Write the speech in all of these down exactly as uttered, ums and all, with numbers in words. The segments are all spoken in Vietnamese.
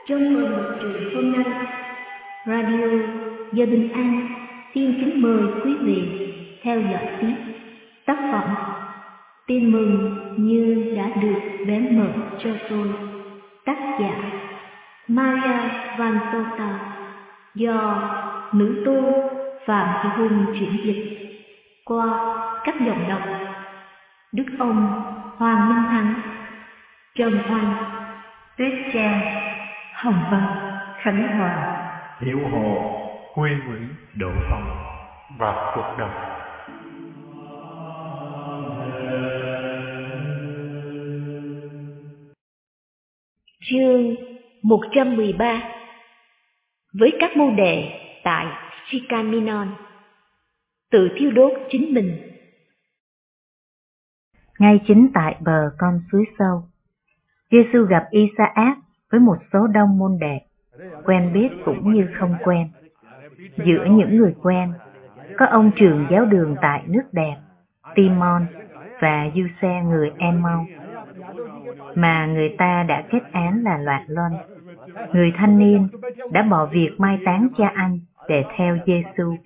Trong mười một truyện hôm nay, Radio Giờ Bình An xin kính mời quý vị theo dõi tiếp tác phẩm Tin mừng như đã được bé mở cho tôi, tác giả Maria Vanzota, do nữ tu Phạm Thị Hùng chuyển dịch qua các giọng đọc Đức Ông, Hoàng Minh Thắng, Trần Oanh, Tuyết Trang, Hồng Vân, Khánh Hòa, Hiểu Hồ, Huy Nguyễn, Đỗ Phong và Cuộc Đời. Chương một trăm mười ba. Với các môn đệ tại Sikaminon, tự thiêu đốt chính mình. Ngay chính tại bờ con suối sâu, Giê-xu gặp Isaac với một số đông môn đệ, quen biết cũng như không quen. Giữa những người quen, có ông trưởng giáo đường tại nước đẹp, Timon, và Giuse người Emau, mà người ta đã kết án là loạn luân. Người thanh niên đã bỏ việc mai táng cha anh để theo Giê-xu.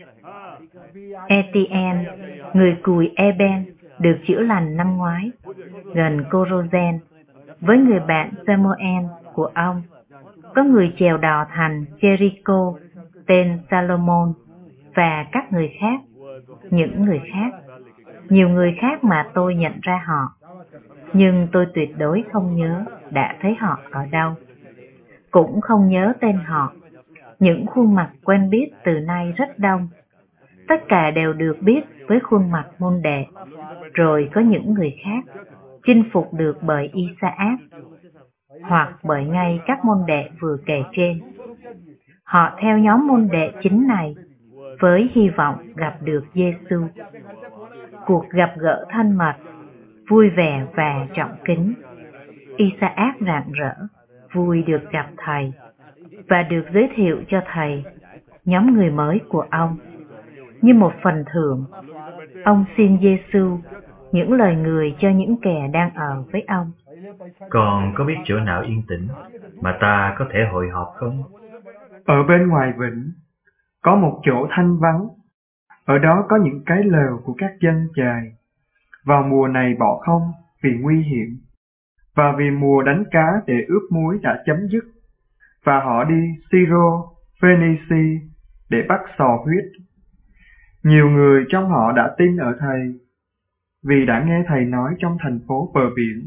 Etienne, người cùi Eben, được chữa lành năm ngoái, gần Corozen, với người bạn Samuel của ông. Có người chèo đò thành Jericho tên Salomon, và các người khác, những người khác, nhiều người khác mà tôi nhận ra họ, nhưng tôi tuyệt đối không nhớ đã thấy họ ở đâu, cũng không nhớ tên họ. Những khuôn mặt quen biết từ nay rất đông, tất cả đều được biết với khuôn mặt môn đệ. Rồi có những người khác chinh phục được bởi Isaac, hoặc bởi ngay các môn đệ vừa kể trên. Họ theo nhóm môn đệ chính này với hy vọng gặp được Giê-xu. Cuộc gặp gỡ thân mật, vui vẻ và trọng kính. Isaac rạng rỡ, vui được gặp thầy và được giới thiệu cho thầy nhóm người mới của ông. Như một phần thưởng, ông xin Giê-xu những lời người cho những kẻ đang ở với ông. Còn có biết chỗ nào yên tĩnh mà ta có thể hội họp không? Ở bên ngoài vịnh có một chỗ thanh vắng. Ở đó có những cái lều của các dân chài. Vào mùa này bỏ không vì nguy hiểm, và vì mùa đánh cá để ướp muối đã chấm dứt, và họ đi Syro, Phoenici để bắt sò huyết. Nhiều người trong họ đã tin ở thầy, vì đã nghe thầy nói trong thành phố bờ biển,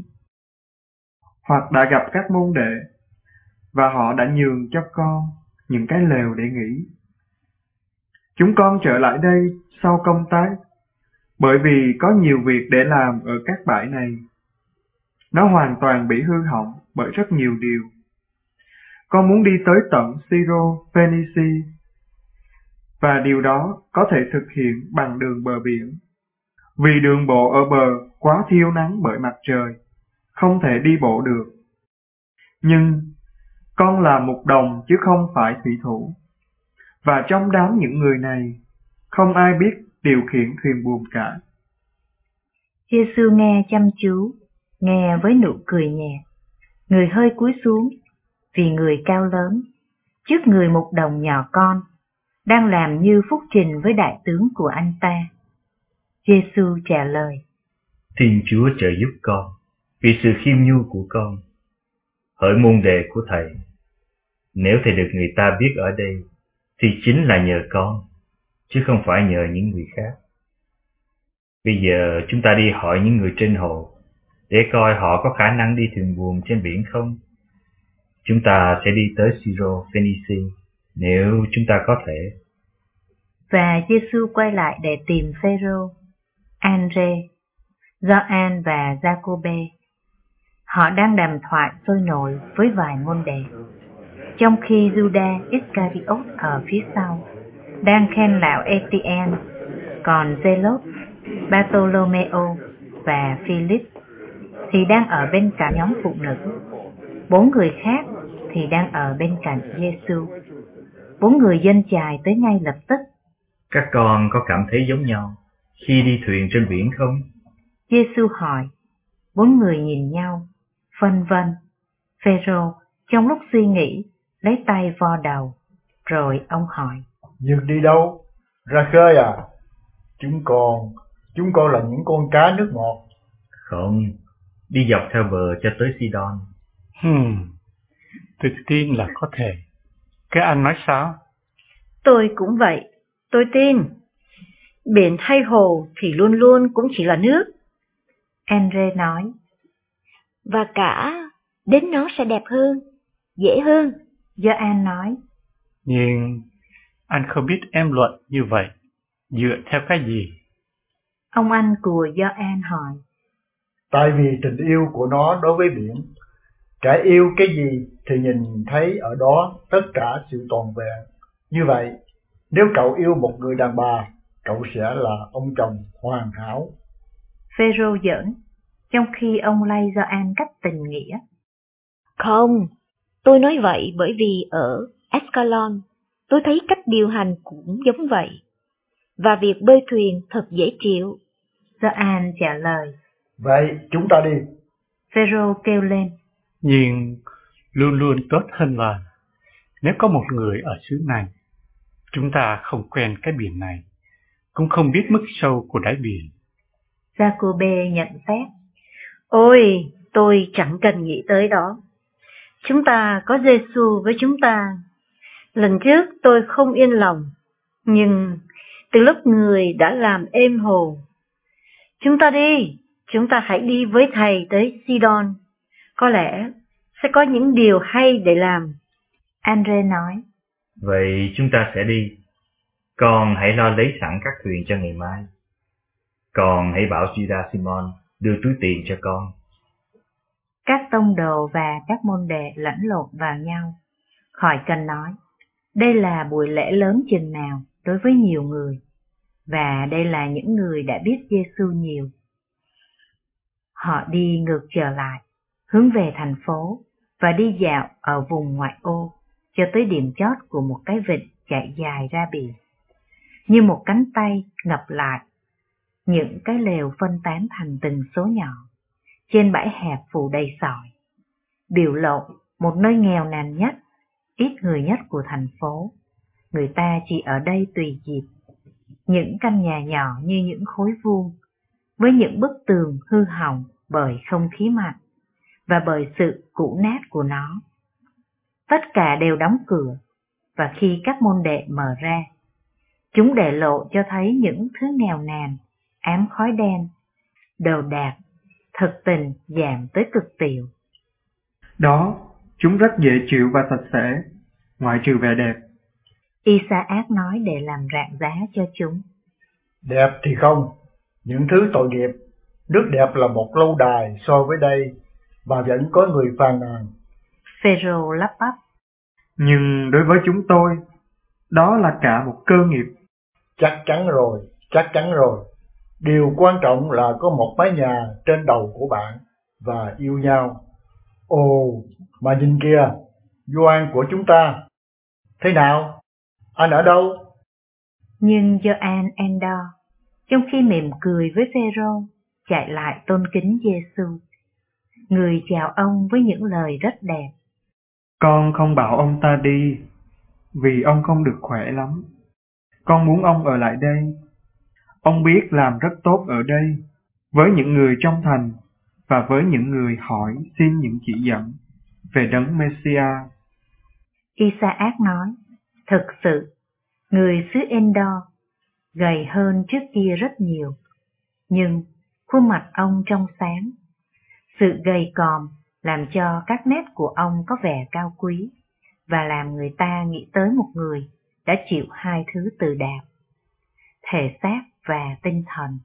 hoặc đã gặp các môn đệ, và họ đã nhường cho con những cái lều để nghỉ. Chúng con trở lại đây sau công tác, bởi vì có nhiều việc để làm ở các bãi này. Nó hoàn toàn bị hư hỏng bởi rất nhiều điều. Con muốn đi tới tận Syro, Phoenici, và điều đó có thể thực hiện bằng đường bờ biển. Vì đường bộ ở bờ quá thiêu nắng bởi mặt trời, không thể đi bộ được. Nhưng con là mục đồng chứ không phải thủy thủ, và trong đám những người này, không ai biết điều khiển thuyền buồm cả. Giê-xu nghe chăm chú, nghe với nụ cười nhẹ. Người hơi cúi xuống, vì người cao lớn, trước người mục đồng nhỏ con, đang làm như phúc trình với đại tướng của anh ta. Giê-xu trả lời: Thiên Chúa trợ giúp con vì sự khiêm nhu của con. Hỡi môn đệ của thầy, nếu thầy được người ta biết ở đây, thì chính là nhờ con, chứ không phải nhờ những người khác. Bây giờ chúng ta đi hỏi những người trên hồ, để coi họ có khả năng đi thuyền buồm trên biển không. Chúng ta sẽ đi tới Syro, Phoenici, nếu chúng ta có thể. Và Giê-xu quay lại để tìm Phêrô, Andre, Gioan và Giacôbê. Họ đang đàm thoại sôi nổi với vài môn đệ, trong khi Judas Iscariot ở phía sau đang khen lão Etienne, còn Zélot, Bartolomeo và Philip thì đang ở bên cạnh nhóm phụ nữ. Bốn người khác thì đang ở bên cạnh Giê-xu. Bốn người dân chài tới ngay lập tức. Các con có cảm thấy giống nhau khi đi thuyền trên biển không? Giê-xu hỏi. Bốn người nhìn nhau, phân vân. Phêrô trong lúc suy nghĩ lấy tay vo đầu, rồi ông hỏi. Dược đi đâu? Ra khơi à? Chúng con, chúng con là những con cá nước ngọt. Không, đi dọc theo bờ cho tới Sidon. Hmm, tôi tin là có thể. Các anh nói sao? Tôi cũng vậy, tôi tin. Biển hay hồ thì luôn luôn cũng chỉ là nước. Andre nói. Và cả đến nó sẽ đẹp hơn, dễ hơn. Gioan nói. Nhưng anh không biết em luận như vậy dựa theo cái gì? Ông anh của Gioan hỏi. Tại vì tình yêu của nó đối với biển. Kẻ yêu cái gì thì nhìn thấy ở đó tất cả sự toàn vẹn. Như vậy, nếu cậu yêu một người đàn bà, cậu sẽ là ông chồng hoàn hảo. Phêrô giỡn, trong khi ông lay Gioan cách tình nghĩa. Không, tôi nói vậy bởi vì ở Ascalon, tôi thấy cách điều hành cũng giống vậy. Và việc bơi thuyền thật dễ chịu. Gioan trả lời. Vậy chúng ta đi. Phêrô kêu lên. Nhưng luôn luôn tốt hơn là nếu có một người ở xứ này, chúng ta không quen cái biển này, cũng không biết mức sâu của đáy biển. Jacobe nhận xét. Ôi, tôi chẳng cần nghĩ tới đó. Chúng ta có Giêsu với chúng ta. Lần trước tôi không yên lòng, nhưng từ lúc người đã làm êm hồ. Chúng ta đi, chúng ta hãy đi với thầy tới Sidon. Có lẽ sẽ có những điều hay để làm. Andre nói. Vậy chúng ta sẽ đi. Con hãy lo lấy sẵn các thuyền cho ngày mai. Con hãy bảo Judas Simon đưa túi tiền cho con. Các tông đồ và các môn đệ lẫn lộn vào nhau. Khỏi cần nói, đây là buổi lễ lớn chừng nào đối với nhiều người, và đây là những người đã biết Giêsu nhiều. Họ đi ngược trở lại, hướng về thành phố và đi dạo ở vùng ngoại ô cho tới điểm chót của một cái vịnh chạy dài ra biển. Như một cánh tay ngập lại, những cái lều phân tán thành từng số nhỏ, trên bãi hẹp phủ đầy sỏi, biểu lộ một nơi nghèo nàn nhất, ít người nhất của thành phố. Người ta chỉ ở đây tùy dịp. Những căn nhà nhỏ như những khối vuông, với những bức tường hư hỏng bởi không khí mạnh và bởi sự cũ nát của nó. Tất cả đều đóng cửa, và khi các môn đệ mở ra, chúng để lộ cho thấy những thứ nghèo nàn, ám khói đen, đồ đạc, thực tình giảm tới cực tiểu. Đó, chúng rất dễ chịu và sạch sẽ, ngoại trừ vẻ đẹp. Isaac nói để làm rạng giá cho chúng. Đẹp thì không, những thứ tội nghiệp. Nước đẹp là một lâu đài so với đây, và vẫn có người phàn nàn. Phêrô lắp bắp. Nhưng đối với chúng tôi, đó là cả một cơ nghiệp. Chắc chắn rồi, chắc chắn rồi. Điều quan trọng là có một mái nhà trên đầu của bạn và yêu nhau. Ồ, mà nhìn kìa, Gioan của chúng ta. Thế nào? Anh ở đâu? Nhưng Gioan Endor, trong khi mỉm cười với Phêrô, chạy lại tôn kính Giêsu. Người chào ông với những lời rất đẹp. Con không bảo ông ta đi, vì ông không được khỏe lắm. Con muốn ông ở lại đây. Ông biết làm rất tốt ở đây, với những người trong thành, và với những người hỏi xin những chỉ dẫn về đấng Messiah. Isaac nói, thực sự, người xứ Endor gầy hơn trước kia rất nhiều, nhưng khuôn mặt ông trong sáng. Sự gầy còm làm cho các nét của ông có vẻ cao quý, và làm người ta nghĩ tới một người đã chịu hai thứ từ đạp, thể xác và tinh thần.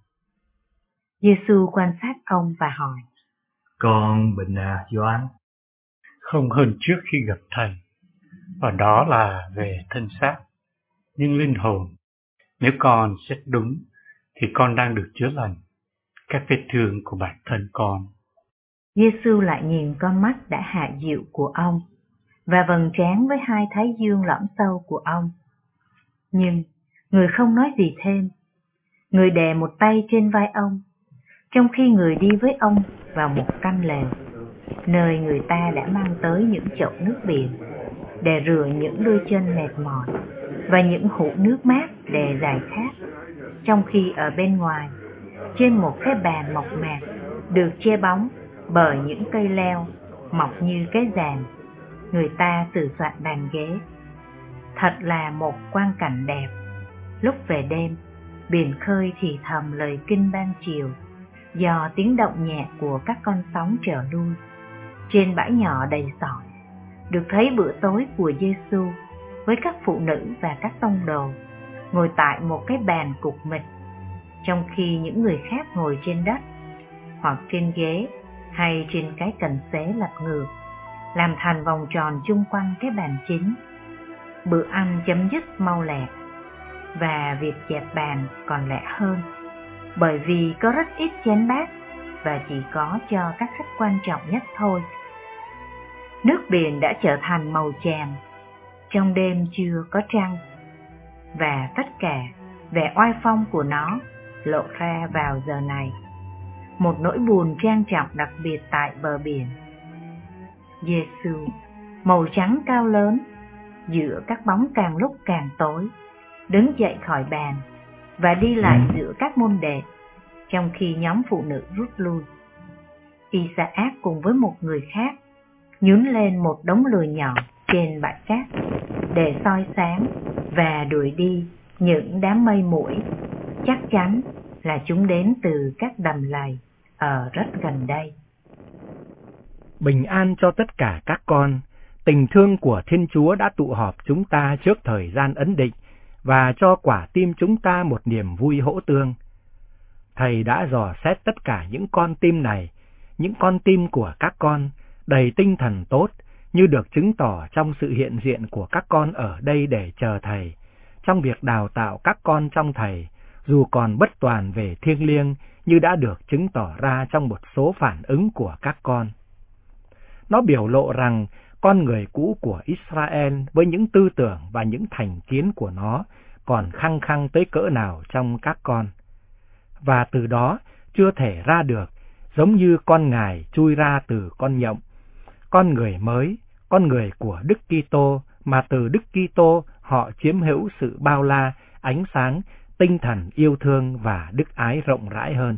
Giêsu quan sát ông và hỏi, Con bệnh à, Gioan? Không hơn trước khi gặp thầy, và đó là về thân xác. Nhưng linh hồn, nếu con xét đúng, thì con đang được chữa lành các vết thương của bản thân con. Giêsu lại nhìn con mắt đã hạ dịu của ông, và vầng trán với hai thái dương lõm sâu của ông. Nhưng người không nói gì thêm. Người đè một tay trên vai ông, trong khi người đi với ông vào một căn lều, nơi người ta đã mang tới những chậu nước biển. để rửa những đôi chân mệt mỏi và những hũ nước mát để giải khát, trong khi ở bên ngoài, trên một cái bàn mộc mạc được che bóng bởi những cây leo mọc như cái giàn, người ta sửa soạn bàn ghế. Thật là một quang cảnh đẹp. Lúc về đêm, biển khơi thì thầm lời kinh ban chiều, do tiếng động nhẹ của các con sóng trở lui. Trên bãi nhỏ đầy sỏi, được thấy bữa tối của Giêsu với các phụ nữ và các tông đồ ngồi tại một cái bàn cục mịch, trong khi những người khác ngồi trên đất hoặc trên ghế hay trên cái cần xế lật ngược, làm thành vòng tròn chung quanh cái bàn chính. Bữa ăn chấm dứt mau lẹ, và việc dẹp bàn còn lẹ hơn, bởi vì có rất ít chén bát và chỉ có cho các khách quan trọng nhất thôi. Nước biển đã trở thành màu chàm, trong đêm chưa có trăng, và tất cả vẻ oai phong của nó lộ ra vào giờ này, một nỗi buồn trang trọng đặc biệt tại bờ biển. Giêsu, màu trắng cao lớn, giữa các bóng càng lúc càng tối, đứng dậy khỏi bàn và đi lại giữa các môn đệ, trong khi nhóm phụ nữ rút lui. Isaac cùng với một người khác nhún lên một đống lửa nhỏ trên bãi cát để soi sáng và đuổi đi những đám mây muỗi, chắc chắn là chúng đến từ các đầm lầy ở rất gần đây. Bình an cho tất cả các con. Tình thương của Thiên Chúa đã tụ họp chúng ta trước thời gian ấn định và cho quả tim chúng ta một niềm vui hỗ tương. Thầy đã dò xét tất cả những con tim này, những con tim của các con đầy tinh thần tốt, như được chứng tỏ trong sự hiện diện của các con ở đây để chờ Thầy, trong việc đào tạo các con trong Thầy, dù còn bất toàn về thiêng liêng như đã được chứng tỏ ra trong một số phản ứng của các con. Nó biểu lộ rằng con người cũ của Israel với những tư tưởng và những thành kiến của nó còn khăng khăng tới cỡ nào trong các con, và từ đó chưa thể ra được, giống như con ngài chui ra từ con nhộng. Con người mới, con người của Đức Kitô, mà từ Đức Kitô họ chiếm hữu sự bao la, ánh sáng, tinh thần yêu thương và đức ái rộng rãi hơn.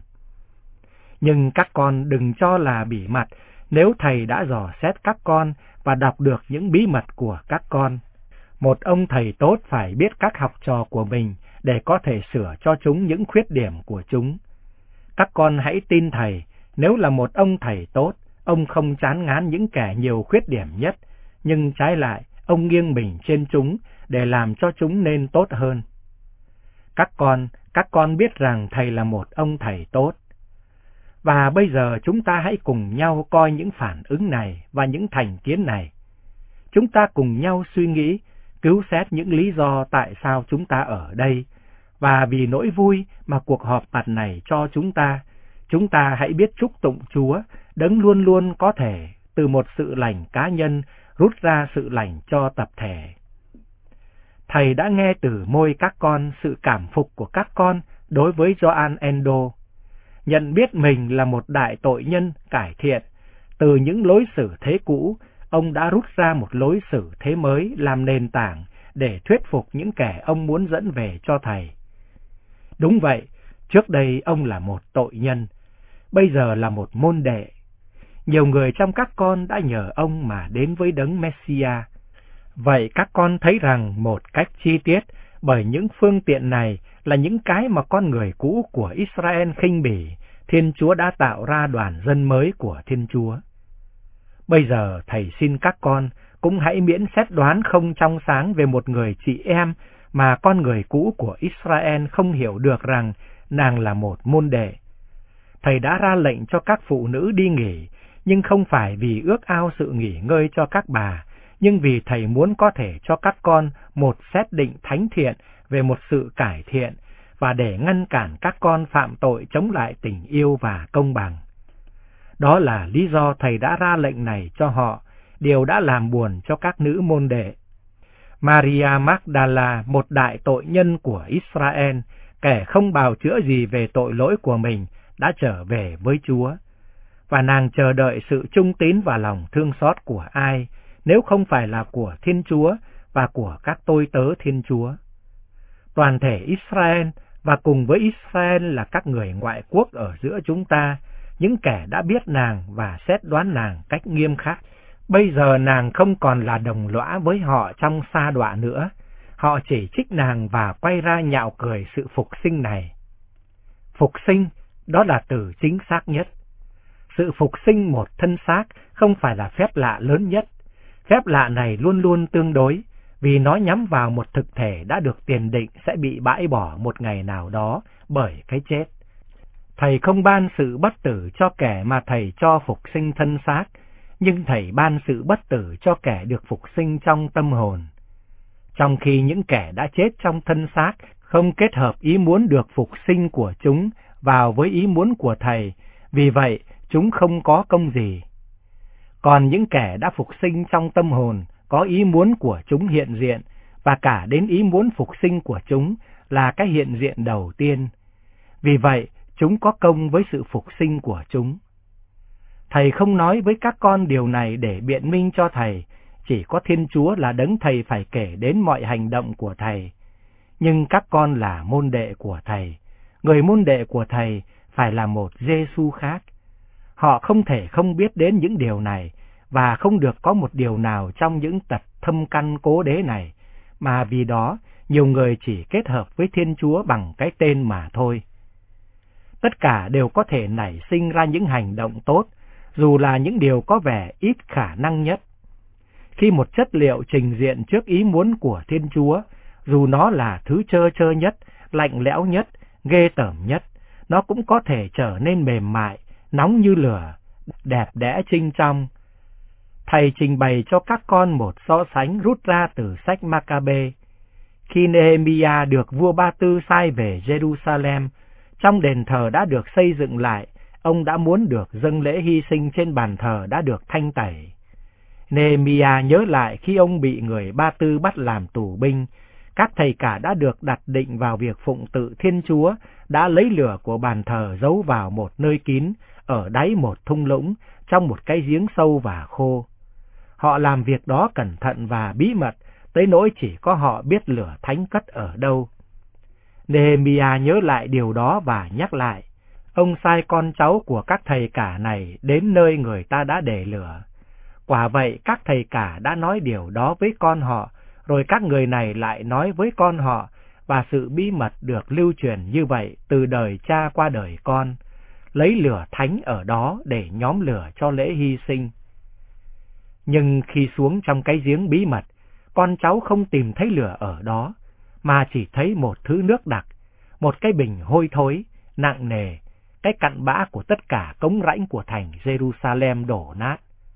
Nhưng các con đừng cho là bỉ mặt nếu Thầy đã dò xét các con và đọc được những bí mật của các con. Một ông thầy tốt phải biết các học trò của mình để có thể sửa cho chúng những khuyết điểm của chúng. Các con hãy tin Thầy, nếu là một ông thầy tốt, ông không chán ngán những kẻ nhiều khuyết điểm nhất, nhưng trái lại, ông nghiêng mình trên chúng để làm cho chúng nên tốt hơn. Các con, các con biết rằng Thầy là một ông thầy tốt. Và bây giờ chúng ta hãy cùng nhau coi những phản ứng này và những thành kiến này. Chúng ta cùng nhau suy nghĩ, cứu xét những lý do tại sao chúng ta ở đây, và vì nỗi vui mà cuộc họp mặt này cho chúng ta, chúng ta hãy biết chúc tụng Chúa, Đấng luôn luôn có thể từ một sự lành cá nhân rút ra sự lành cho tập thể. Thầy đã nghe từ môi các con sự cảm phục của các con đối với Gioan Endo. Nhận biết mình là một đại tội nhân cải thiện, từ những lối xử thế cũ, ông đã rút ra một lối xử thế mới làm nền tảng để thuyết phục những kẻ ông muốn dẫn về cho Thầy. Đúng vậy, trước đây ông là một tội nhân, bây giờ là một môn đệ. Nhiều người trong các con đã nhờ ông mà đến với Đấng Messia. Vậy các con thấy rằng một cách chi tiết, bởi những phương tiện này là những cái mà con người cũ của Israel khinh bỉ, Thiên Chúa đã tạo ra đoàn dân mới của Thiên Chúa. Bây giờ Thầy xin các con cũng hãy miễn xét đoán không trong sáng về một người chị em mà con người cũ của Israel không hiểu được rằng nàng là một môn đệ. Thầy đã ra lệnh cho các phụ nữ đi nghỉ, nhưng không phải vì ước ao sự nghỉ ngơi cho các bà, nhưng vì Thầy muốn có thể cho các con một xét định thánh thiện về một sự cải thiện, và để ngăn cản các con phạm tội chống lại tình yêu và công bằng. Đó là lý do Thầy đã ra lệnh này cho họ, điều đã làm buồn cho các nữ môn đệ. Maria Magdala, một đại tội nhân của Israel, kẻ không bào chữa gì về tội lỗi của mình, đã trở về với Chúa. Và nàng chờ đợi sự trung tín và lòng thương xót của ai, nếu không phải là của Thiên Chúa và của các tôi tớ Thiên Chúa. Toàn thể Israel và cùng với Israel là các người ngoại quốc ở giữa chúng ta, những kẻ đã biết nàng và xét đoán nàng cách nghiêm khắc. Bây giờ nàng không còn là đồng lõa với họ trong sa đọa nữa. Họ chỉ trích nàng và quay ra nhạo cười sự phục sinh này. Phục sinh, đó là từ chính xác nhất. Sự phục sinh một thân xác không phải là phép lạ lớn nhất. Phép lạ này luôn luôn tương đối, vì nó nhắm vào một thực thể đã được tiền định sẽ bị bãi bỏ một ngày nào đó bởi cái chết. Thầy không ban sự bất tử cho kẻ mà Thầy cho phục sinh thân xác, nhưng Thầy ban sự bất tử cho kẻ được phục sinh trong tâm hồn. Trong khi những kẻ đã chết trong thân xác không kết hợp ý muốn được phục sinh của chúng vào với ý muốn của Thầy, vì vậy chúng không có công gì. Còn những kẻ đã phục sinh trong tâm hồn có ý muốn của chúng hiện diện, và cả đến ý muốn phục sinh của chúng là cái hiện diện đầu tiên. Vì vậy, chúng có công với sự phục sinh của chúng. Thầy không nói với các con điều này để biện minh cho Thầy, chỉ có Thiên Chúa là đấng Thầy phải kể đến mọi hành động của Thầy. Nhưng các con là môn đệ của Thầy, người môn đệ của Thầy phải là một Giê-xu khác. Họ không thể không biết đến những điều này, và không được có một điều nào trong những tật thâm căn cố đế này, mà vì đó nhiều người chỉ kết hợp với Thiên Chúa bằng cái tên mà thôi. Tất cả đều có thể nảy sinh ra những hành động tốt, dù là những điều có vẻ ít khả năng nhất. Khi một chất liệu trình diện trước ý muốn của Thiên Chúa, dù nó là thứ trơ trơ nhất, lạnh lẽo nhất, ghê tởm nhất, nó cũng có thể trở nên mềm mại, nóng như lửa, đẹp đẽ trinh trong. Thầy trình bày cho các con một so sánh rút ra từ sách Ma-ca-bê. Khi Nehemia được vua Ba Tư sai về Jerusalem, trong đền thờ đã được xây dựng lại, ông đã muốn được dâng lễ hy sinh trên bàn thờ đã được thanh tẩy. Nehemia nhớ lại khi ông bị người Ba Tư bắt làm tù binh, các thầy cả đã được đặt định vào việc phụng tự Thiên Chúa, đã lấy lửa của bàn thờ giấu vào một nơi kín, ở đáy một thung lũng, trong một cái giếng sâu và khô. Họ làm việc đó cẩn thận và bí mật, tới nỗi chỉ có họ biết lửa thánh cất ở đâu. Nehemia nhớ lại điều đó và nhắc lại. Ông sai con cháu của các thầy cả này đến nơi người ta đã để lửa. Quả vậy các thầy cả đã nói điều đó với con họ, rồi các người này lại nói với con họ, và sự bí mật được lưu truyền như vậy từ đời cha qua đời con, lấy lửa thánh ở đó để nhóm lửa cho lễ hy sinh. Nhưng khi xuống trong cái giếng bí mật, con cháu không tìm thấy lửa ở đó, mà chỉ thấy một thứ nước đặc, một cái bình hôi thối, nặng nề, cái cặn bã của tất cả cống rãnh của thành Jerusalem đổ nát.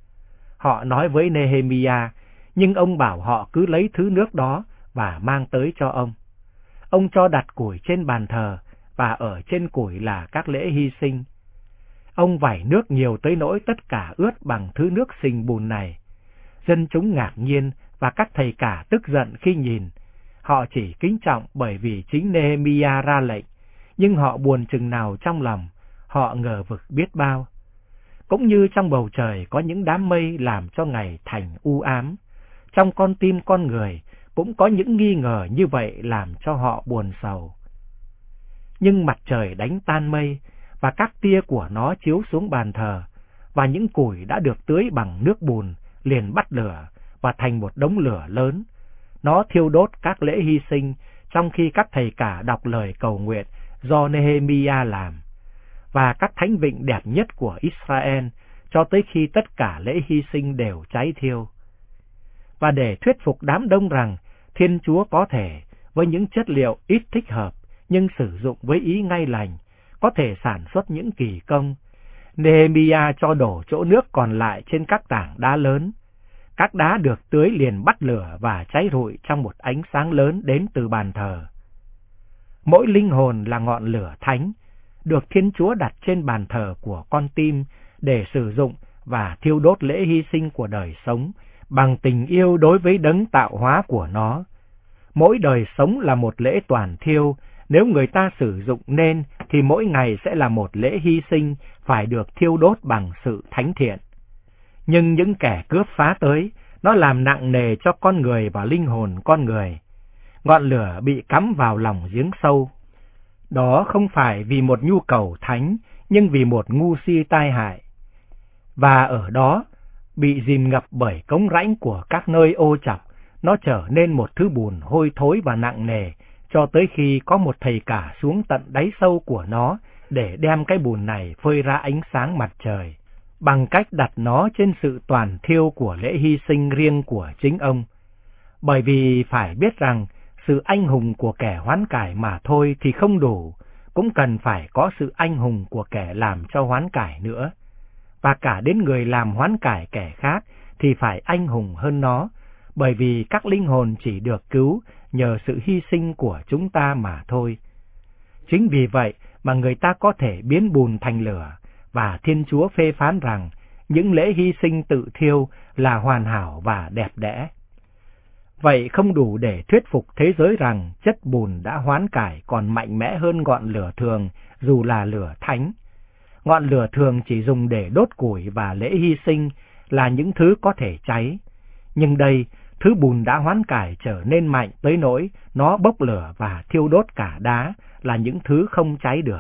Họ nói với Nehemia, nhưng ông bảo họ cứ lấy thứ nước đó và mang tới cho ông. Ông cho đặt củi trên bàn thờ, và ở trên củi là các lễ hy sinh. Ông vẩy nước nhiều tới nỗi tất cả ướt bằng thứ nước sình bùn này. Dân chúng ngạc nhiên và các thầy cả tức giận khi nhìn. Họ chỉ kính trọng bởi vì chính Nehemia ra lệnh, nhưng họ buồn chừng nào trong lòng, họ ngờ vực biết bao. Cũng như trong bầu trời có những đám mây làm cho ngày thành u ám, trong con tim con người cũng có những nghi ngờ như vậy làm cho họ buồn sầu. Nhưng mặt trời đánh tan mây, và các tia của nó chiếu xuống bàn thờ, và những củi đã được tưới bằng nước bùn liền bắt lửa và thành một đống lửa lớn. Nó thiêu đốt các lễ hy sinh, trong khi các thầy cả đọc lời cầu nguyện do Nehemia làm, và các thánh vịnh đẹp nhất của Israel, cho tới khi tất cả lễ hy sinh đều cháy thiêu. Và để thuyết phục đám đông rằng Thiên Chúa có thể, với những chất liệu ít thích hợp, nhưng sử dụng với ý ngay lành, có thể sản xuất những kỳ công, Nehemia cho đổ chỗ nước còn lại trên các tảng đá lớn. Các đá được tưới liền bắt lửa và cháy rụi trong một ánh sáng lớn đến từ bàn thờ. Mỗi linh hồn là ngọn lửa thánh, được Thiên Chúa đặt trên bàn thờ của con tim để sử dụng và thiêu đốt lễ hy sinh của đời sống bằng tình yêu đối với đấng tạo hóa của nó. Mỗi đời sống là một lễ toàn thiêu, nếu người ta sử dụng nên thì mỗi ngày sẽ là một lễ hy sinh phải được thiêu đốt bằng sự thánh thiện. Nhưng những kẻ cướp phá tới, nó làm nặng nề cho con người và linh hồn con người. Ngọn lửa bị cắm vào lòng giếng sâu. Đó không phải vì một nhu cầu thánh, nhưng vì một ngu si tai hại. Và ở đó, bị dìm ngập bởi cống rãnh của các nơi ô trọc, nó trở nên một thứ bùn hôi thối và nặng nề, cho tới khi có một thầy cả xuống tận đáy sâu của nó để đem cái bùn này phơi ra ánh sáng mặt trời, bằng cách đặt nó trên sự toàn thiêu của lễ hy sinh riêng của chính ông. Bởi vì phải biết rằng, sự anh hùng của kẻ hoán cải mà thôi thì không đủ, cũng cần phải có sự anh hùng của kẻ làm cho hoán cải nữa. Và cả đến người làm hoán cải kẻ khác thì phải anh hùng hơn nó, bởi vì các linh hồn chỉ được cứu nhờ sự hy sinh của chúng ta mà thôi. Chính vì vậy mà người ta có thể biến bùn thành lửa, và Thiên Chúa phê phán rằng những lễ hy sinh tự thiêu là hoàn hảo và đẹp đẽ. Vậy không đủ để thuyết phục thế giới rằng chất bùn đã hoán cải còn mạnh mẽ hơn ngọn lửa thường, dù là lửa thánh. Ngọn lửa thường chỉ dùng để đốt củi và lễ hy sinh là những thứ có thể cháy. Nhưng đây, thứ bùn đã hoán cải trở nên mạnh tới nỗi nó bốc lửa và thiêu đốt cả đá là những thứ không cháy được.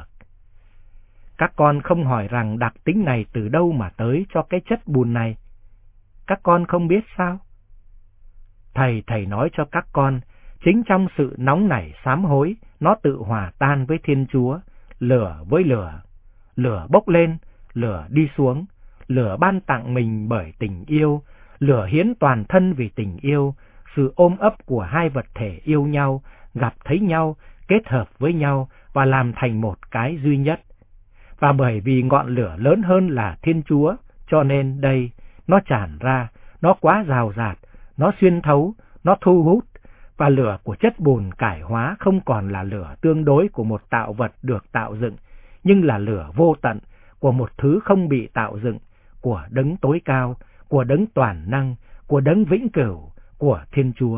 Các con không hỏi rằng đặc tính này từ đâu mà tới cho cái chất bùn này. Các con không biết sao? Thầy, thầy nói cho các con, chính trong sự nóng nảy sám hối, nó tự hòa tan với Thiên Chúa, lửa với lửa. Lửa bốc lên, lửa đi xuống, lửa ban tặng mình bởi tình yêu, lửa hiến toàn thân vì tình yêu, sự ôm ấp của hai vật thể yêu nhau, gặp thấy nhau, kết hợp với nhau và làm thành một cái duy nhất. Và bởi vì ngọn lửa lớn hơn là Thiên Chúa, cho nên đây, nó tràn ra, nó quá rào rạt, nó xuyên thấu, nó thu hút, và lửa của chất bùn cải hóa không còn là lửa tương đối của một tạo vật được tạo dựng, nhưng là lửa vô tận của một thứ không bị tạo dựng, của đấng tối cao, của đấng toàn năng, của đấng vĩnh cửu, của Thiên Chúa.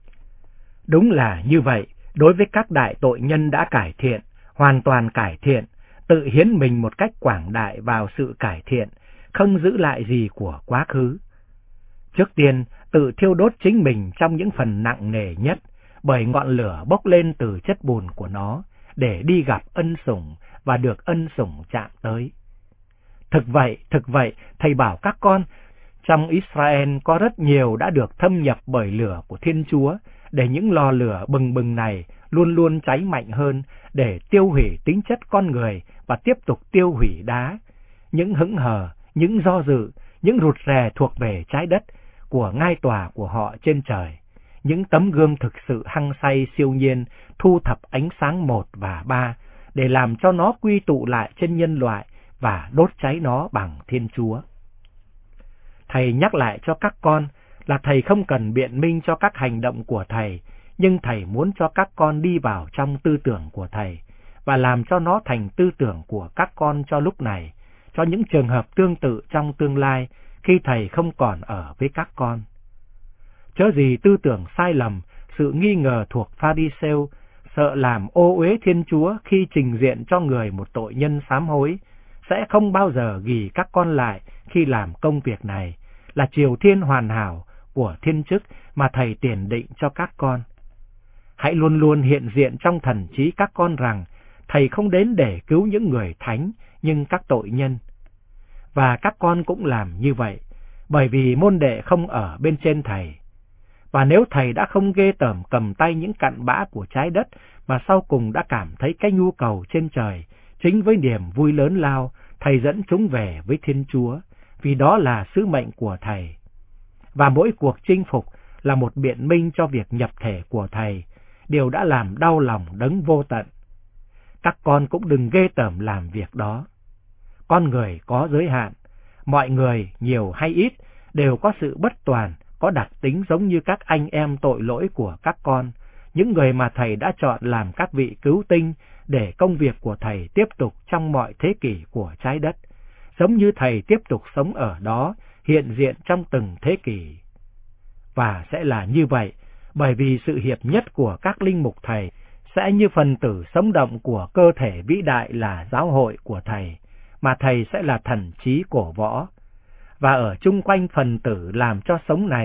Đúng là như vậy, đối với các đại tội nhân đã cải thiện, hoàn toàn cải thiện, tự hiến mình một cách quảng đại vào sự cải thiện, không giữ lại gì của quá khứ. Trước tiên, tự thiêu đốt chính mình trong những phần nặng nề nhất, bởi ngọn lửa bốc lên từ chất bùn của nó, để đi gặp ân sủng và được ân sủng chạm tới. Thực vậy, thực vậy, thầy bảo các con, trong Israel có rất nhiều đã được thâm nhập bởi lửa của Thiên Chúa, để những lò lửa bừng bừng này luôn luôn cháy mạnh hơn, để tiêu hủy tính chất con người và tiếp tục tiêu hủy đá, những hững hờ, những do dự, những rụt rè thuộc về trái đất, của ngai tòa của họ trên trời, những tấm gương thực sự hăng say siêu nhiên thu thập ánh sáng một và ba, để làm cho nó quy tụ lại trên nhân loại và đốt cháy nó bằng Thiên Chúa. Thầy nhắc lại cho các con là thầy không cần biện minh cho các hành động của thầy, nhưng thầy muốn cho các con đi vào trong tư tưởng của thầy và làm cho nó thành tư tưởng của các con cho lúc này, cho những trường hợp tương tự trong tương lai khi thầy không còn ở với các con. Chớ gì tư tưởng sai lầm, sự nghi ngờ thuộc Pha-ri-sêu, sợ làm ô uế Thiên Chúa khi trình diện cho người một tội nhân sám hối, sẽ không bao giờ ghì các con lại khi làm công việc này, là triều thiên hoàn hảo của thiên chức mà thầy tiền định cho các con. Hãy luôn luôn hiện diện trong thần trí các con rằng thầy không đến để cứu những người thánh, nhưng các tội nhân. Và các con cũng làm như vậy, bởi vì môn đệ không ở bên trên thầy. Và nếu thầy đã không ghê tởm cầm tay những cặn bã của trái đất, mà sau cùng đã cảm thấy cái nhu cầu trên trời, chính với niềm vui lớn lao, thầy dẫn chúng về với Thiên Chúa, vì đó là sứ mệnh của thầy. Và mỗi cuộc chinh phục là một biện minh cho việc nhập thể của thầy, điều đã làm đau lòng đấng vô tận. Các con cũng đừng ghê tởm làm việc đó. Con người có giới hạn, mọi người, nhiều hay ít, đều có sự bất toàn, có đặc tính giống như các anh em tội lỗi của các con, những người mà thầy đã chọn làm các vị cứu tinh để công việc của thầy tiếp tục trong mọi thế kỷ của trái đất, giống như thầy tiếp tục sống ở đó, hiện diện trong từng thế kỷ. Và sẽ là như vậy, bởi vì sự hiệp nhất của các linh mục thầy sẽ như phần tử sống động của cơ thể vĩ đại là giáo hội của thầy, mà thầy sẽ là thần trí cổ võ. Và ở chung quanh phần tử làm cho sống này,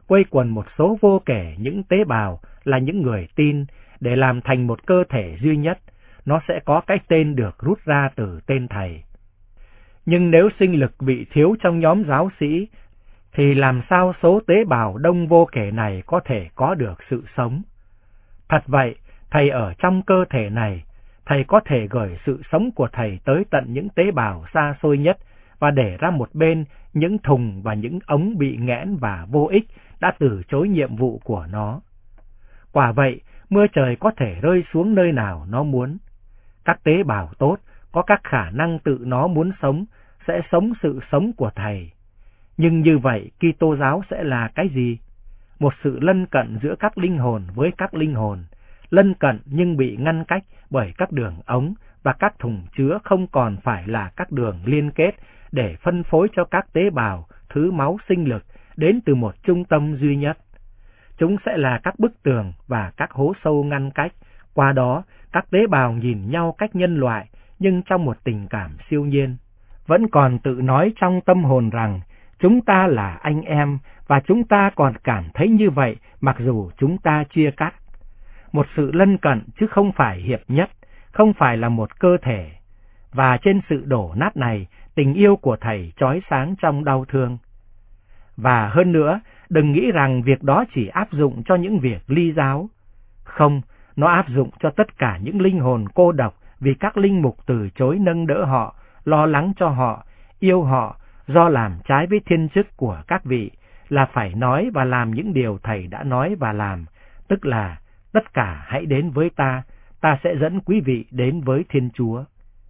quây quần một số vô kể những tế bào là những người tin để làm thành một cơ thể duy nhất, nó sẽ có cái tên được rút ra từ tên thầy. Nhưng nếu sinh lực bị thiếu trong nhóm giáo sĩ, thì làm sao số tế bào đông vô kể này có thể có được sự sống? Thật vậy, thầy ở trong cơ thể này, thầy có thể gửi sự sống của thầy tới tận những tế bào xa xôi nhất và để ra một bên những thùng và những ống bị nghẽn và vô ích đã từ chối nhiệm vụ của nó. Quả vậy, mưa trời có thể rơi xuống nơi nào nó muốn. Các tế bào tốt có các khả năng tự nó muốn sống sẽ sống sự sống của thầy. Nhưng như vậy, Kitô giáo sẽ là cái gì? Một sự lân cận giữa các linh hồn với các linh hồn, lân cận nhưng bị ngăn cách bởi các đường ống và các thùng chứa không còn phải là các đường liên kết để phân phối cho các tế bào thứ máu sinh lực đến từ một trung tâm duy nhất. Chúng sẽ là các bức tường và các hố sâu ngăn cách, qua đó các tế bào nhìn nhau cách nhân loại nhưng trong một tình cảm siêu nhiên. Vẫn còn tự nói trong tâm hồn rằng chúng ta là anh em và chúng ta còn cảm thấy như vậy mặc dù chúng ta chia cắt. Một sự lân cận chứ không phải hiệp nhất, không phải là một cơ thể. Và trên sự đổ nát này, tình yêu của thầy chói sáng trong đau thương. Và hơn nữa, đừng nghĩ rằng việc đó chỉ áp dụng cho những việc ly giáo. Không, nó áp dụng cho tất cả những linh hồn cô độc vì các linh mục từ chối nâng đỡ họ, lo lắng cho họ, yêu họ, do làm trái với thiên chức của các vị, là phải nói và làm những điều thầy đã nói và làm, tức là tất cả hãy đến với ta, ta sẽ dẫn quý vị đến với Thiên Chúa.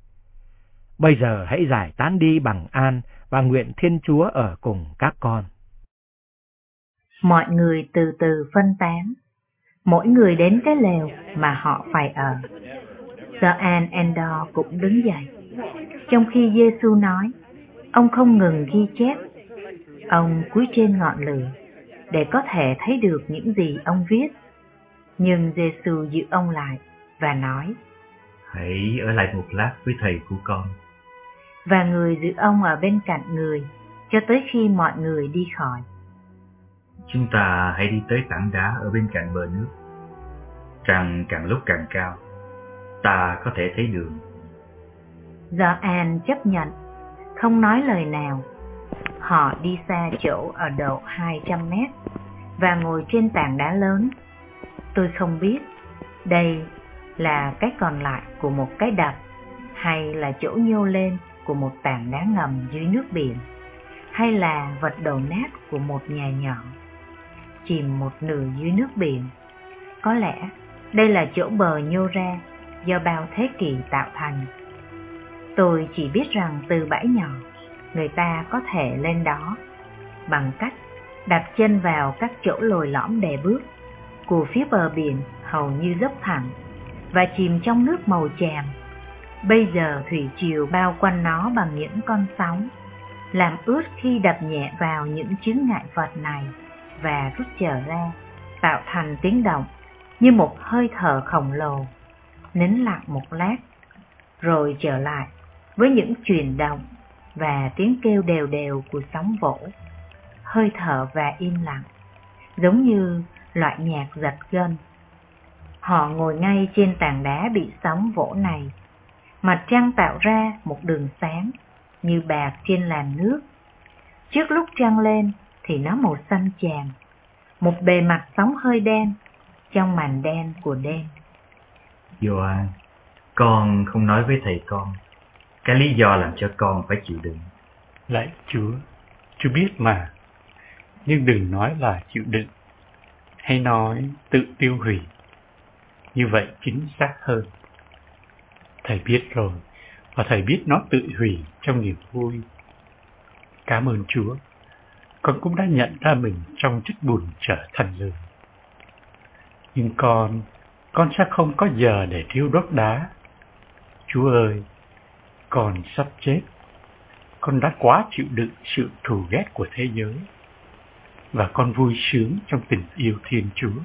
Bây giờ hãy giải tán đi bằng an và nguyện Thiên Chúa ở cùng các con. Mọi người từ từ phân tán, mỗi người đến cái lều mà họ phải ở. Gioan Endor cũng đứng dậy. Trong khi Giêsu nói, ông không ngừng ghi chép. Ông cúi trên ngọn lửa để có thể thấy được những gì ông viết. Nhưng Giêsu giữ ông lại và nói, hãy ở lại một lát với thầy của con. Và người giữ ông ở bên cạnh người cho tới khi mọi người đi khỏi. Chúng ta hãy đi tới tảng đá ở bên cạnh bờ nước. Trăng càng lúc càng cao, ta có thể thấy đường. Gioan chấp nhận, không nói lời nào. Họ đi xa chỗ ở độ hai trăm mét và ngồi trên tảng đá lớn. Tôi không biết đây là cái còn lại của một cái đập hay là chỗ nhô lên của một tảng đá ngầm dưới nước biển, hay là vật đổ nát của một nhà nhỏ chìm một nửa dưới nước biển. Có lẽ đây là chỗ bờ nhô ra do bao thế kỷ tạo thành. Tôi chỉ biết rằng từ bãi nhỏ, người ta có thể lên đó bằng cách đặt chân vào các chỗ lồi lõm đè bước của phía bờ biển hầu như dốc thẳng và chìm trong nước màu chàm. Bây giờ thủy triều bao quanh nó bằng những con sóng, làm ướt khi đập nhẹ vào những chướng ngại vật này và rút trở ra, tạo thành tiếng động như một hơi thở khổng lồ, nín lặng một lát, rồi trở lại với những chuyển động và tiếng kêu đều đều của sóng vỗ, hơi thở và im lặng, giống như loại nhạc giật gân. Họ ngồi ngay trên tảng đá bị sóng vỗ này. Mặt trăng tạo ra một đường sáng như bạc trên làn nước. Trước lúc trăng lên thì nó màu xanh chàm, một bề mặt sóng hơi đen trong màn đen của đêm. Gioan, con không nói với thầy con cái lý do làm cho con phải chịu đựng. Lạy Chúa, Chúa biết mà, nhưng đừng nói là chịu đựng, hay nói tự tiêu hủy. Như vậy chính xác hơn. Thầy biết rồi, và thầy biết nó tự hủy trong niềm vui. Cảm ơn Chúa, con cũng đã nhận ra mình trong chất bùn trở thành lửa. Nhưng con, con sẽ không có giờ để thiêu đốt đá. Chúa ơi, con sắp chết. Con đã quá chịu đựng sự thù ghét của thế giới, và con vui sướng trong tình yêu Thiên Chúa.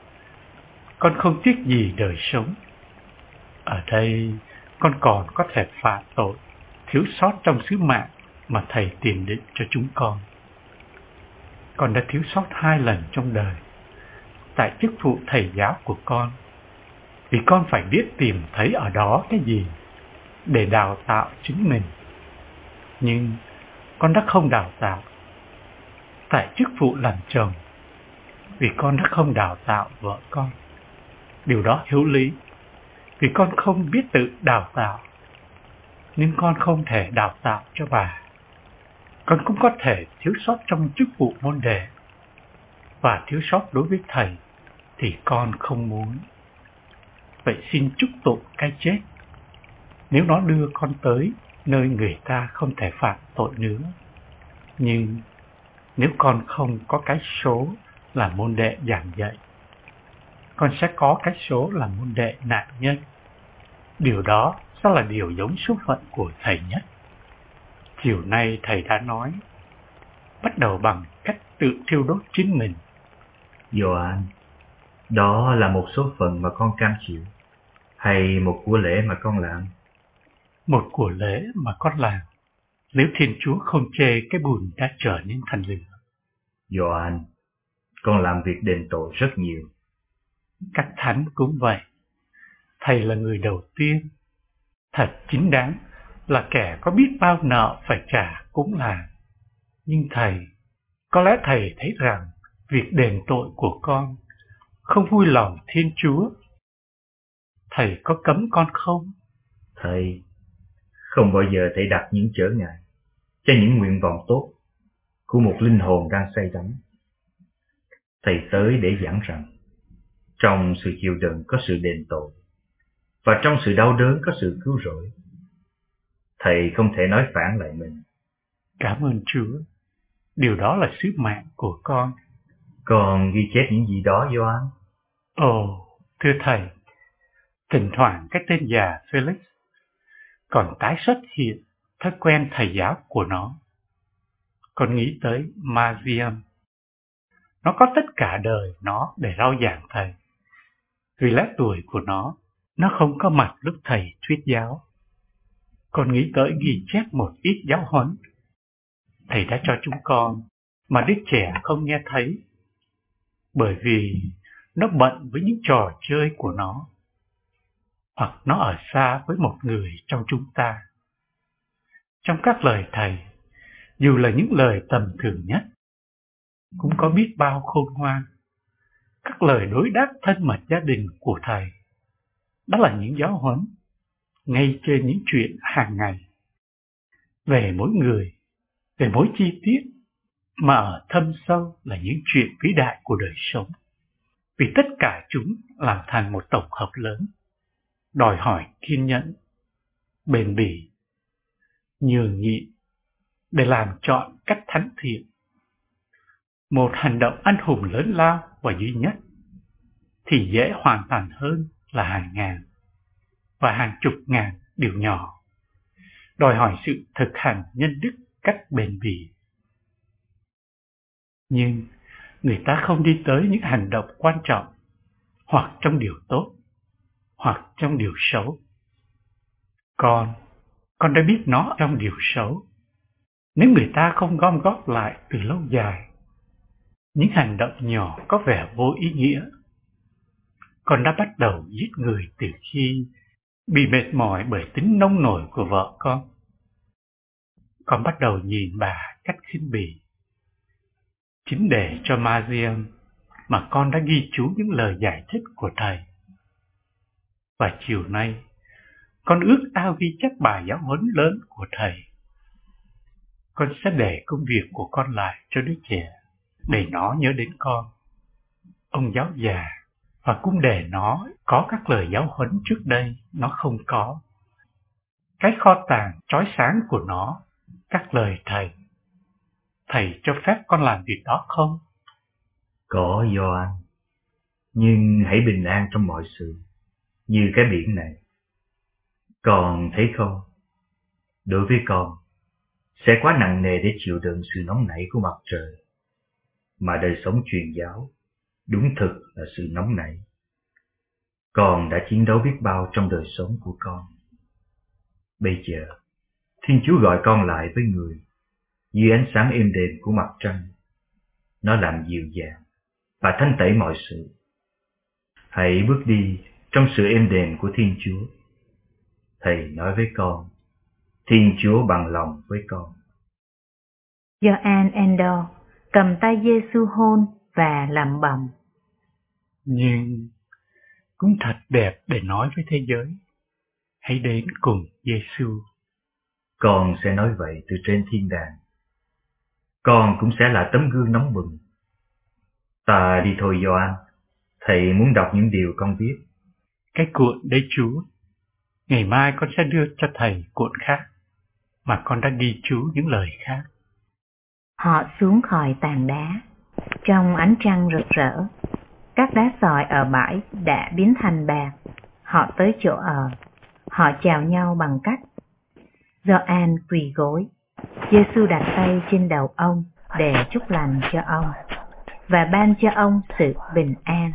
Con không tiếc gì đời sống. Ở đây, con còn có thể phạm tội, thiếu sót trong sứ mạng mà Thầy tiền định cho chúng con. Con đã thiếu sót hai lần trong đời tại chức vụ thầy giáo của con, vì con phải biết tìm thấy ở đó cái gì để đào tạo chính mình. Nhưng con đã không đào tạo tại chức vụ làm chồng, vì con đã không đào tạo vợ con. Điều đó hiếu lý, vì con không biết tự đào tạo, nhưng con không thể đào tạo cho bà. Con cũng có thể thiếu sót trong chức vụ môn đệ, và thiếu sót đối với thầy thì con không muốn. Vậy xin chúc tụng cái chết, nếu nó đưa con tới nơi người ta không thể phạm tội nữa. Nhưng nếu con không có cái số là môn đệ giảng dạy, con sẽ có cái số là môn đệ nạn nhân. Điều đó sẽ là điều giống số phận của thầy nhất. Chiều nay thầy đã nói, bắt đầu bằng cách tự thiêu đốt chính mình. Gioan, đó là một số phận mà con cam chịu, hay một của lễ mà con làm? Một của lễ mà con làm, nếu Thiên Chúa không chê cái bùn đã trở nên thành lửa. Gioan, con làm việc đền tội rất nhiều. Các thánh cũng vậy. Thầy là người đầu tiên. Thật chính đáng là kẻ có biết bao nợ phải trả cũng là. Nhưng thầy, có lẽ thầy thấy rằng việc đền tội của con không vui lòng Thiên Chúa. Thầy có cấm con không? Thầy không bao giờ thầy đặt những trở ngại cho những nguyện vọng tốt của một linh hồn đang say đắm. Thầy tới để giảng rằng trong sự chịu đựng có sự đền tội, và trong sự đau đớn có sự cứu rỗi. Thầy không thể nói phản lại mình. Cảm ơn Chúa. Điều đó là sứ mạng của con. Con ghi chép những gì đó, Gioan? Ồ, thưa thầy, thỉnh thoảng cái tên già Felix còn tái xuất hiện thói quen thầy giáo của nó. Con nghĩ tới Mariam. Nó có tất cả đời nó để rao giảng thầy. Vì lẽ tuổi của nó, nó không có mặt lúc thầy thuyết giáo. Con nghĩ tới ghi chép một ít giáo huấn thầy đã cho chúng con, mà đứa trẻ không nghe thấy, bởi vì nó bận với những trò chơi của nó, hoặc nó ở xa với một người trong chúng ta. Trong các lời thầy, dù là những lời tầm thường nhất, cũng có biết bao khôn ngoan. Các lời đối đáp thân mật gia đình của thầy, đó là những giáo huấn ngay trên những chuyện hàng ngày, về mỗi người, về mỗi chi tiết, mà ở thâm sâu là những chuyện vĩ đại của đời sống. Vì tất cả chúng làm thành một tổng hợp lớn, đòi hỏi kiên nhẫn, bền bỉ, nhường nhịn để làm chọn cách thánh thiện. Một hành động anh hùng lớn lao và duy nhất thì dễ hoàn thành hơn là hàng ngàn và hàng chục ngàn điều nhỏ, đòi hỏi sự thực hành nhân đức cách bền bỉ. Nhưng người ta không đi tới những hành động quan trọng, hoặc trong điều tốt, hoặc trong điều xấu. Con, con đã biết nó trong điều xấu. Nếu người ta không gom góp lại từ lâu dài, những hành động nhỏ có vẻ vô ý nghĩa. Con đã bắt đầu giết người từ khi bị mệt mỏi bởi tính nông nổi của vợ con. Con bắt đầu nhìn bà cách khinh bỉ. Chính để cho Mariam mà con đã ghi chú những lời giải thích của thầy. Và chiều nay, con ước ao ghi chép bài giáo huấn lớn của thầy. Con sẽ để công việc của con lại cho đứa trẻ, để nó nhớ đến con, ông giáo già, và cũng để nó có các lời giáo huấn trước đây nó không có. Cái kho tàng chói sáng của nó, các lời thầy. Thầy cho phép con làm việc đó không? Có, Gioan. Nhưng hãy bình an trong mọi sự, như cái biển này. Con thấy không? Đối với con, sẽ quá nặng nề để chịu đựng sự nóng nảy của mặt trời. Mà đời sống truyền giáo, đúng thực là sự nóng nảy. Con đã chiến đấu biết bao trong đời sống của con. Bây giờ, Thiên Chúa gọi con lại với người, dưới ánh sáng êm đềm của mặt trăng. nó làm dịu dàng và thanh tẩy mọi sự. Hãy bước đi trong sự êm đềm của Thiên Chúa. Thầy nói với con, Thiên Chúa bằng lòng với con. Gioan Endel cầm tay Giê-xu hôn và lẩm bẩm: Nhưng cũng thật đẹp để nói với thế giới. Hãy đến cùng Giê-xu. Con sẽ nói vậy từ trên thiên đàng. Con cũng sẽ là tấm gương nóng bừng. Ta đi thôi Gioan. Thầy muốn đọc những điều con viết. Cái cuộn đấy Chúa. Ngày mai con sẽ đưa cho thầy cuộn khác, mà con đã ghi chú những lời khác. Họ xuống khỏi tảng đá. Trong ánh trăng rực rỡ, các đá sỏi ở bãi đã biến thành bạc. Họ tới chỗ ở. Họ chào nhau bằng cách: Gioan quỳ gối. Giê-xu đặt tay trên đầu ông để chúc lành cho ông và ban cho ông sự bình an.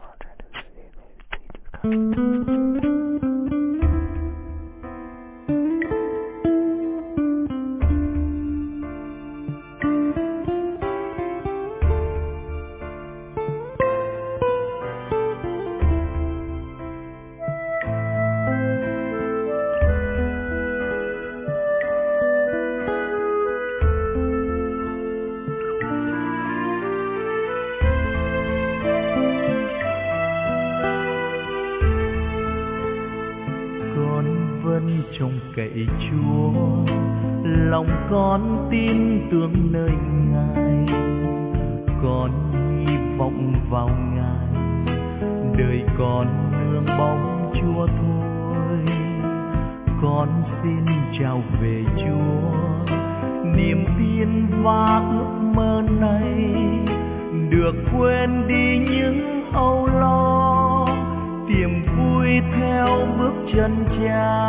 Trông cậy Chúa, lòng con tin tưởng nơi Ngài, con hy vọng vào Ngài, đời con nương bóng Chúa thôi. Con xin trao về Chúa niềm tin và ước mơ này, được quên đi những âu lo, tìm vui theo bước chân Cha.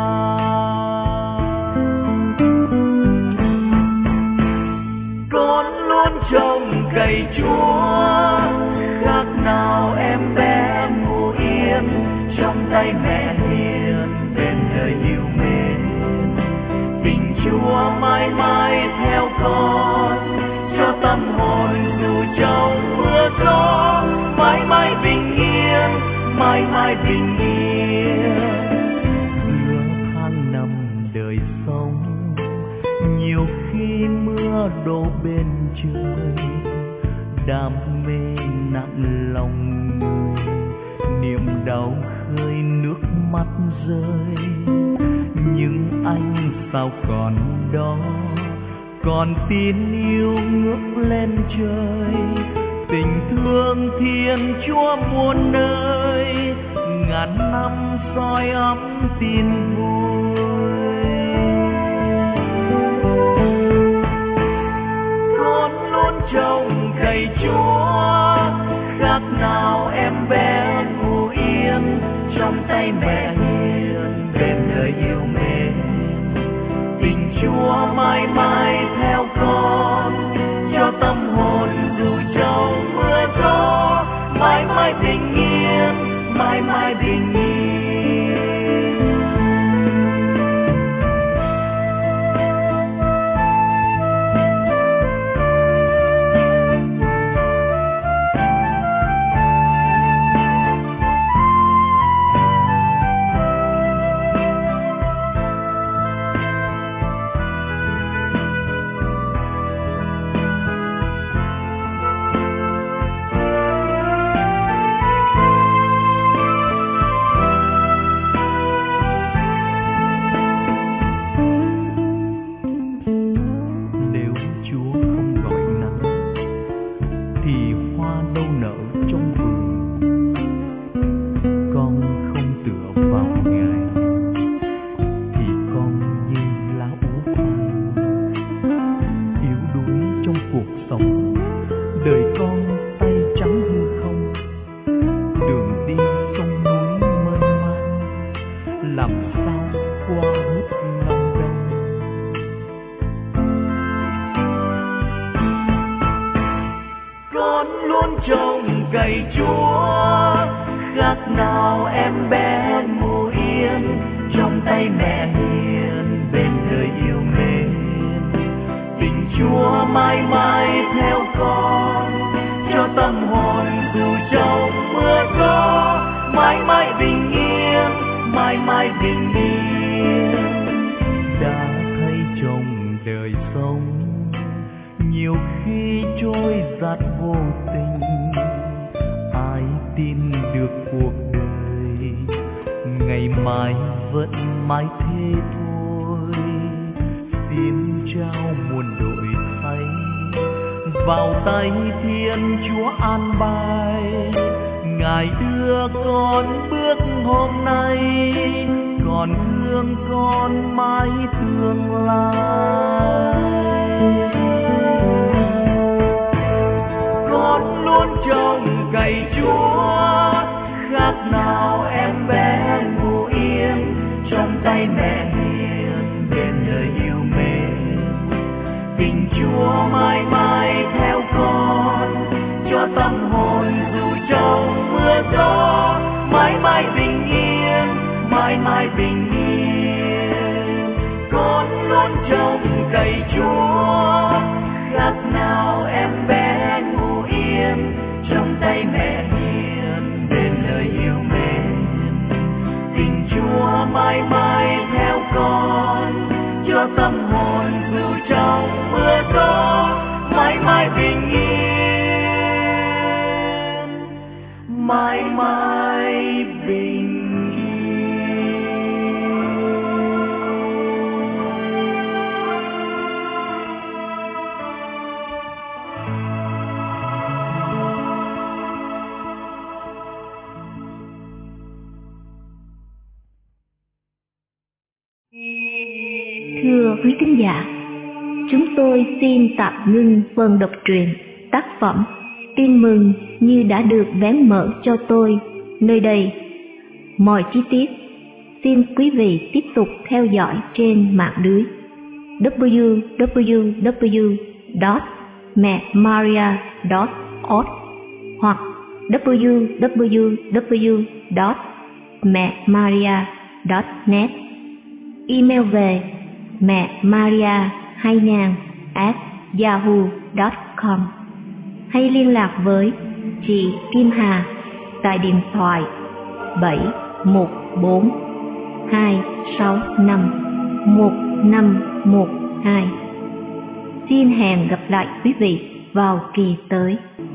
Con luôn trông cậy Chúa, khác nào em bé ngủ yên trong tay mẹ hiền, bên đời yêu mến. Tình Chúa mãi mãi theo con, cho tâm hồn dù trong mưa gió, mãi mãi bình yên, mãi mãi bình yên. Giữa tháng năm đời sống, nhiều khi mưa đổ bên trời, đam mê nặng lòng người, niềm đau khơi nước mắt rơi. Nhưng anh sao còn đó, còn tin yêu ngước lên trời. Tình thương Thiên Chúa muôn nơi, ngàn năm soi ấm tin vui. Con luôn trông cậy Chúa, khác nào em bé ngủ yên trong tay mẹ hiền, bên đời yêu mến. Tình Chúa mãi mãi theo con, cho tâm hồn dù trong mưa gió, mãi mãi bình yên, mãi mãi bình yên. Cậy Chúa, khác nào em bé ngủ yên trong tay mẹ hiền, bên đời yêu mến. Tình Chúa mãi mãi theo con, tâm hồn dù trong mưa gió, mãi mãi bình yên, mãi mãi bình yên. Đã thấy trong đời sống nhiều khi trôi dạt vô tình, ai tin được cuộc đời ngày mai vẫn mãi thế thôi. Xin trao muôn đổi thay vào tay Thiên Chúa an bài, Ngài đưa con bước hôm nay, còn thương con mãi tương lai. Con luôn trông cậy Chúa, khác nào em bé ngủ yên trong tay mẹ hiền bên đời yêu mến. Tình Chúa mãi mãi theo con, cho tâm hồn dù trong mưa gió, mãi mãi bình yên, mãi mãi bình yên. Con luôn trông cậy Chúa, khác nào em bé ngủ yên trong tay mẹ hiền bên lời yêu mến. Tình Chúa mãi mãi theo con, cho tâm hồn dù trong mưa gió, mãi mãi bình yên, mãi mãi bình Thưa quý thính giả, chúng tôi xin tạm ngưng phần đọc truyện tác phẩm Tin Mừng Như Đã Được Vén Mở Cho Tôi nơi đây. Mọi chi tiết xin quý vị tiếp tục theo dõi trên mạng lưới w w w chấm mẹ maria chấm org hoặc w w w chấm mẹ maria chấm net. Email về mẹ maria hai nghìn at yahoo chấm com hay liên lạc với chị Kim Hà tại điện thoại bảy một bốn hai sáu năm một năm một hai. Xin hẹn gặp lại quý vị vào kỳ tới.